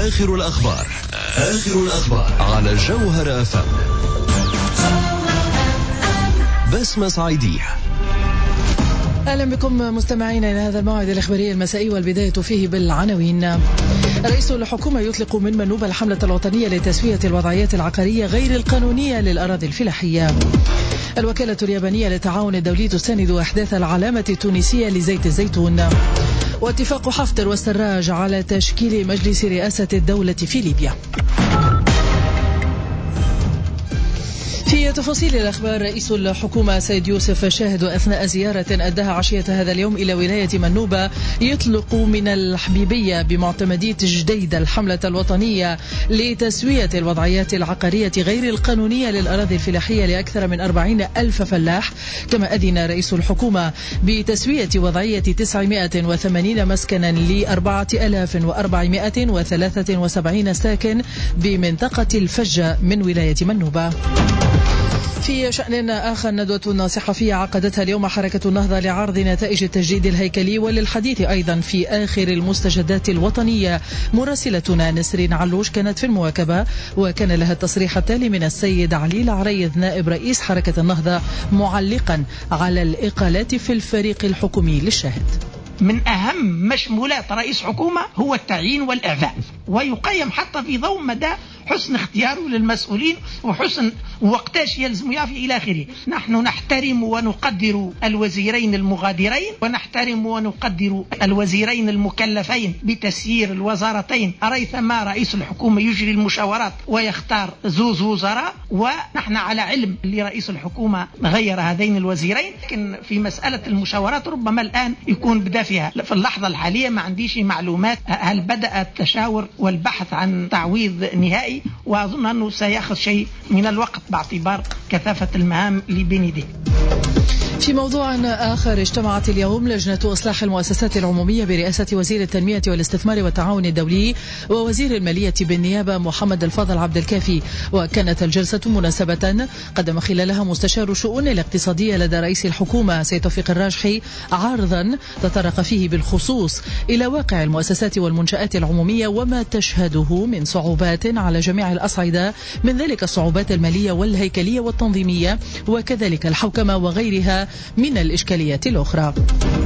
آخر الأخبار على الجوهرة FM. بسمة صعيدية. أهلا بكم مستمعين إلى هذا الموعد الإخباري المسائي، والبداية فيه بالعناوين. رئيس الحكومة يطلق من منوب الحملة الوطنية لتسوية الوضعيات العقارية غير القانونية للأراضي الفلاحية. الوكالة اليابانية للتعاون الدولي تساند إحداث العلامة التونسية لزيت الزيتون. واتفاق حفتر والسراج على تشكيل مجلس رئاسة الدولة في ليبيا. في تفاصيل الأخبار، رئيس الحكومة سيد يوسف شاهد أثناء زيارة أداها عشية هذا اليوم إلى ولاية منوبة يطلق من الحبيبية بمعتمدية جديدة الحملة الوطنية لتسوية الوضعيات العقارية غير القانونية للأراضي الفلاحية لأكثر من 40,000 فلاح. كما أذن رئيس الحكومة بتسوية وضعية 980 مسكنا ل 4,473 ساكن بمنطقة الفجة من ولاية منوبة. في شأن آخر، ندوة صحفية عقدتها اليوم حركة النهضة لعرض نتائج التجديد الهيكلي وللحديث أيضا في آخر المستجدات الوطنية. مراسلتنا نسرين علوش كانت في المواكبة، وكان لها التصريح التالي من السيد علي العريض نائب رئيس حركة النهضة معلقا على الإقالات في الفريق الحكومي للشاهد. من أهم مشمولات رئيس حكومة هو التعيين والإعفاء، ويقيم حتى في ضوء مدى حسن اختياره للمسؤولين وحسن وقتاش يلزم يعفي إلى آخره. نحن نحترم ونقدر الوزيرين المغادرين، ونحترم ونقدر الوزيرين المكلفين بتسيير الوزارتين. ريثما رئيس الحكومة يجري المشاورات ويختار زوز وزراء، ونحن على علم لرئيس الحكومة غير هذين الوزيرين، لكن في مسألة المشاورات ربما الآن يكون بدأ فيها. في اللحظة الحالية ما عنديش معلومات هل بدأ التشاور والبحث عن تعويض نهائي، وأظن أنه سيأخذ شيء من الوقت باعتبار كثافة المهام اللي بين يديه. في موضوع آخر، اجتمعت اليوم لجنة إصلاح المؤسسات العمومية برئاسة وزير التنمية والاستثمار والتعاون الدولي ووزير المالية بالنيابة محمد الفاضل عبد الكافي. وكانت الجلسة مناسبة قدم خلالها مستشار شؤون الاقتصادية لدى رئيس الحكومة سيد توفيق الراجحي عرضا تطرق فيه بالخصوص إلى واقع المؤسسات والمنشآت العمومية وما تشهده من صعوبات على جميع الأصعدة، من ذلك الصعوبات المالية والهيكلية والتنظيمية، وكذلك الحوكمة وغيرها من الإشكاليات الأخرى.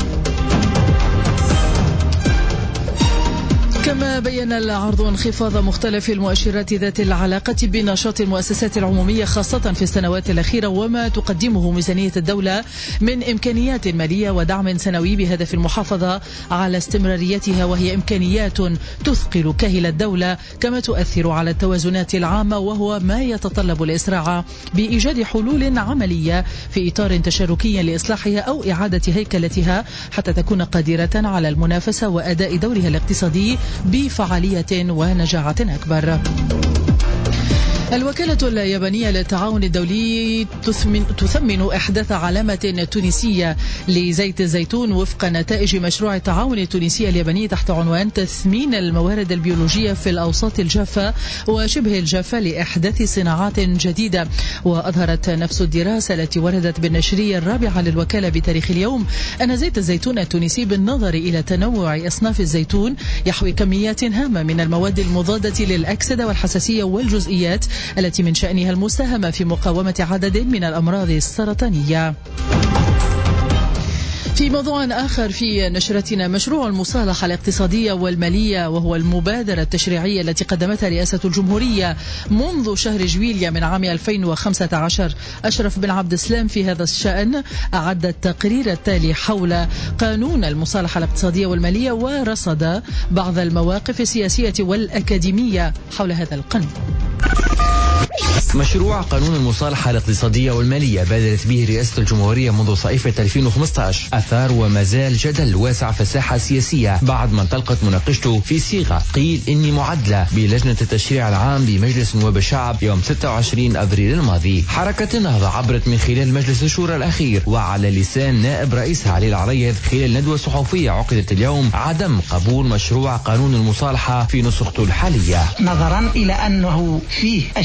كما بيّن العرض انخفاض مختلف المؤشرات ذات العلاقة بنشاط المؤسسات العمومية خاصة في السنوات الأخيرة، وما تقدمه ميزانية الدولة من إمكانيات مالية ودعم سنوي بهدف المحافظة على استمراريتها، وهي إمكانيات تثقل كاهل الدولة كما تؤثر على التوازنات العامة، وهو ما يتطلب الإسراع بإيجاد حلول عملية في إطار تشاركي لإصلاحها أو إعادة هيكلتها حتى تكون قادرة على المنافسة وأداء دورها الاقتصادي بفعالية ونجاعة أكبر. الوكالة اليابانية للتعاون الدولي تثمن إحداث علامة تونسية لزيت الزيتون وفق نتائج مشروع التعاون التونسي الياباني تحت عنوان تثمين الموارد البيولوجية في الأوساط الجافة وشبه الجافة لإحداث صناعات جديدة. وأظهرت نفس الدراسة التي وردت بالنشرية الرابعة للوكالة بتاريخ اليوم أن زيت الزيتون التونسي بالنظر إلى تنوع أصناف الزيتون يحوي كميات هامة من المواد المضادة للأكسدة والحساسية والجزئيات التي من شأنها المساهمة في مقاومة عدد من الأمراض السرطانية. في موضوع آخر في نشرتنا، مشروع المصالحة الاقتصادية والمالية، وهو المبادرة التشريعية التي قدمتها رئاسة الجمهورية منذ شهر جويليا من عام 2015. أشرف بن عبد السلام في هذا الشأن أعد التقرير التالي حول قانون المصالحة الاقتصادية والمالية، ورصد بعض المواقف السياسية والأكاديمية حول هذا القانون. مشروع قانون المصالحة الاقتصادية والمالية بادرت به رئاسة الجمهورية منذ صيفة 2015 أثار وما زال جدل واسع في الساحة السياسية بعد ما انطلقت مناقشته في صيغة قيل إني معدلة بلجنة التشريع العام بمجلس نواب الشعب يوم 26 أبريل الماضي. حركة النهضة عبرت من خلال مجلس الشورى الأخير وعلى لسان نائب رئيسها علي العريض خلال ندوة صحفية عقدت اليوم عدم قبول مشروع قانون المصالحة في نسخته الحالية، نظرا إلى أنه فيه أشياء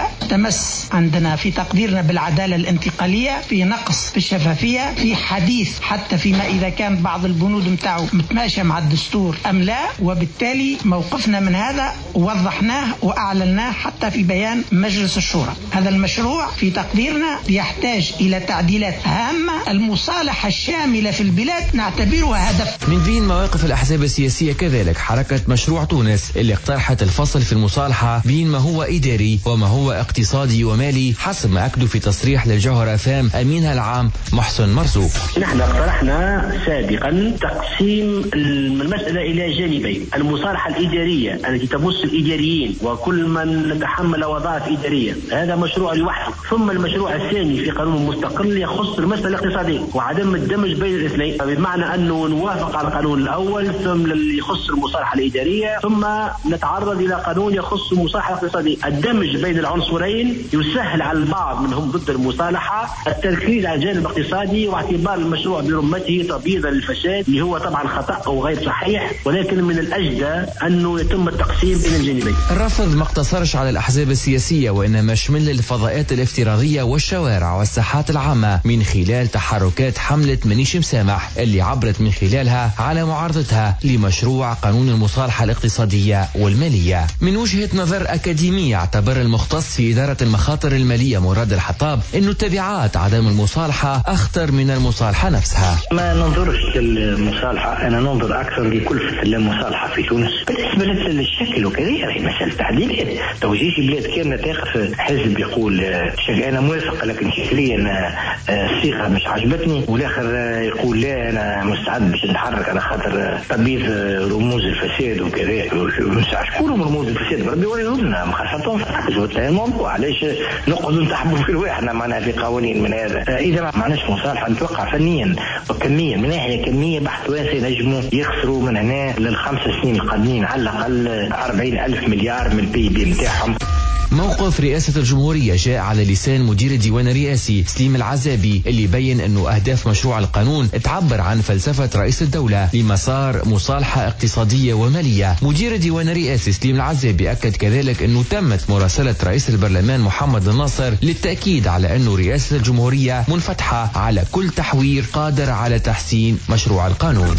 تمس عندنا في تقديرنا بالعدالة الانتقالية، في نقص في الشفافية، في حديث حتى فيما إذا كان بعض البنود متاعه متماشى مع الدستور أم لا. وبالتالي موقفنا من هذا وضحناه وأعلناه حتى في بيان مجلس الشورى. هذا المشروع في تقديرنا يحتاج إلى تعديلات هامة. المصالحة الشاملة في البلاد نعتبرها هدف. من بين مواقف الأحزاب السياسية كذلك حركة مشروع تونس اللي اقترحت الفصل في المصالحة بين ما هو إداري وما هو اقتصادي ومالي، حسب ما أكدوا في تصريح للجوهرة FM أمينها العام محسن مرزوق. نحن اقترحنا سابقا تقسيم المسألة إلى جانبين: المصالحة الإدارية التي تمس الإداريين وكل من نتحمل وظائف إدارية، هذا مشروع لوحده، ثم المشروع الثاني في قانون مستقل يخص المسألة الاقتصادية وعدم الدمج بين الاثنين، بمعنى أنه نوافق على القانون الأول ثم يخص المصالحة الإدارية ثم نتعرض إلى قانون يخص المصالحة الاقتصادية. الدمج بين العنصرين يسهل على البعض منهم ضد المصالحة التركيز على الجانب الاقتصادي واعتبار المشروع برمته تبييضا للفساد، اللي هو طبعا خطأ أو غير صحيح، ولكن من الأجدى أنه يتم التقسيم بين الجانبين. الرفض ما اقتصرش على الأحزاب السياسية وإنما شمل الفضاءات الافتراضية والشوارع والساحات العامة من خلال تحركات حملة منيش مسامح اللي عبرت من خلالها على معارضتها لمشروع قانون المصالحة الاقتصادية والمالية. من وجهة نظر أكاديمية اعتبر المختص في إدارة المخاطر المالية مراد الحطاب إنه تبعات عدم المصالحة أخطر من المصالحة نفسها. ما ننظرش للمصالحة، أنا ننظر أكثر لكلفة المصالحة في تونس بالنسبة للشكل وكذا. يعني مسألة تعديلات توجيه بلاد كاملة تاخذ حزب يقول أنا موافق لكن شكليا الصيغة مش عجبتني، والآخر يقول لا أنا مستعد باش نتحرك على خاطر تبييض رموز الفساد وكذا. شكون رموز الفساد؟ ربي يورينا خاصة الموضوع علاش نقعدوا نتحبوا في الواحد معناها في قوانين من هذا. إذا ما معناش مصالحة نتوقع فنيا وكميا من ناحية كمية بحث واسع نجموا يخسروا من هنا لل5 سنين القادمين على الأقل 40,000 مليار من البي بي نتاعهم. موقف رئاسة الجمهورية جاء على لسان مدير الديوان الرئاسي سليم العزابي اللي بين أنه أهداف مشروع القانون تعبر عن فلسفة رئيس الدولة لمسار مصالحة اقتصادية ومالية. مدير الديوان الرئاسي سليم العزابي أكد كذلك أنه تمت مراسلة رئيس البرلمان محمد الناصر للتأكيد على أنه رئاسة الجمهورية منفتحة على كل تحوير قادر على تحسين مشروع القانون.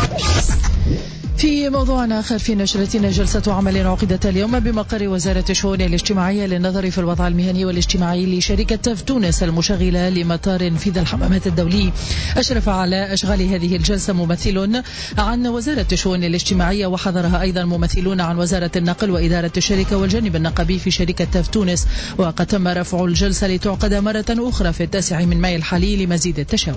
في موضوع آخر، في نشرتنا جلسة عمل عقدت اليوم بمقر وزارة الشؤون الاجتماعية للنظر في الوضع المهني والاجتماعي لشركة تاف تونس المشغلة لمطار فيذ الحمامات الدولي. أشرف على أشغال هذه الجلسة ممثل عن وزارة الشؤون الاجتماعية، وحضرها أيضا ممثلون عن وزارة النقل وإدارة الشركة والجانب النقابي في شركة تاف تونس. وقد تم رفع الجلسة لتعقد مرة أخرى في 9 مايو الحالي لمزيد التشاور.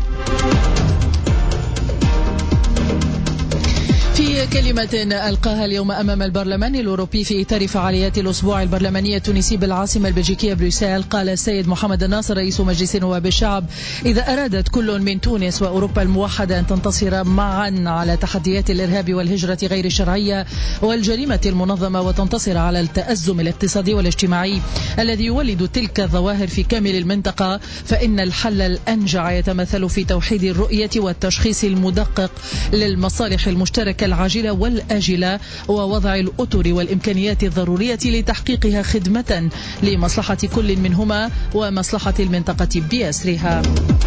في كلمة ألقاها اليوم أمام البرلمان الأوروبي في إطار فعاليات الأسبوع البرلماني التونسي بالعاصمة البلجيكية بروكسل، قال السيد محمد الناصر رئيس مجلس نواب الشعب: إذا أرادت كل من تونس وأوروبا الموحدة أن تنتصر معا على تحديات الإرهاب والهجرة غير الشرعية والجريمة المنظمة وتنتصر على التأزم الاقتصادي والاجتماعي الذي يولد تلك الظواهر في كامل المنطقة، فإن الحل الأنجع يتمثل في توحيد الرؤية والتشخيص المدقق للمصالح المشتركة العاجلة والآجلة ووضع الأطر والإمكانيات الضرورية لتحقيقها خدمة لمصلحة كل منهما ومصلحة المنطقة بأسرها.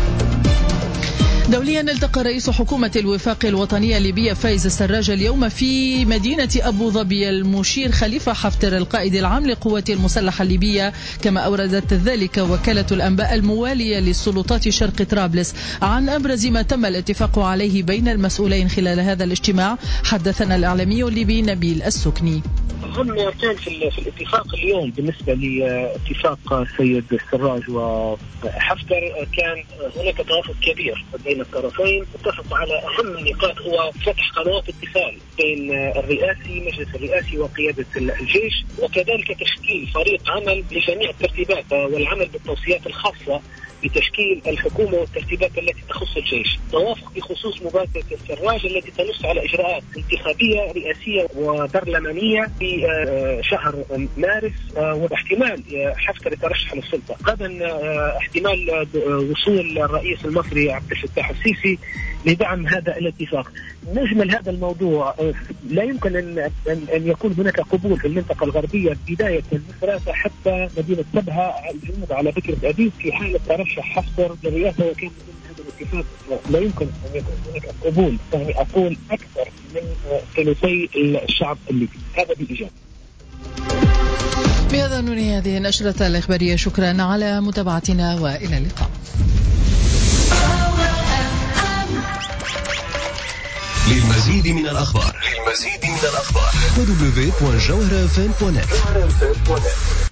دوليا، التقى رئيس حكومة الوفاق الوطنية الليبية فايز السراج اليوم في مدينة أبو ظبي المشير خليفة حفتر القائد العام للقوات المسلحة الليبية، كما أوردت ذلك وكالة الأنباء الموالية للسلطات شرق طرابلس عن أبرز ما تم الاتفاق عليه بين المسؤولين خلال هذا الاجتماع. حدثنا الإعلامي الليبي نبيل السكني. أهم كان في الاتفاق اليوم بالنسبة لاتفاق السيد السراج وحفتر كان هناك توافق كبير بين الطرفين، اتفقوا على أهم النقاط هو فتح قنوات اتصال بين الرئاسي مجلس الرئاسي وقيادة الجيش، وكذلك تشكيل فريق عمل لجميع الترتيبات والعمل بالتوصيات الخاصة بتشكيل الحكومة والترتيبات التي تخص الجيش. توافق بخصوص مبادرة السراج التي تنص على إجراءات انتخابية رئاسية وبرلمانية في شهر مارس، واحتمال حفتر يترشح للسلطة. غدا احتمال وصول الرئيس المصري عبد الفتاح السيسي لدعم هذا الاتفاق. نجمل هذا الموضوع لا يمكن أن يكون هناك قبول في المنطقة الغربية بداية من مصراتة حتى مدينة سبها الجنوب على بكرة أبيب في حالة ترشح حفتر للرئاسة وكان من هذا الاتفاق. لا يمكن أن يكون هناك قبول، يعني أقول أكثر من ثلثي الشعب الليبي. هذا بإيجاب. بهذا ننهي هذه النشرة الإخبارية. شكرا على متابعتنا وإلى اللقاء. للمزيد من الأخبار www.jawharafm.net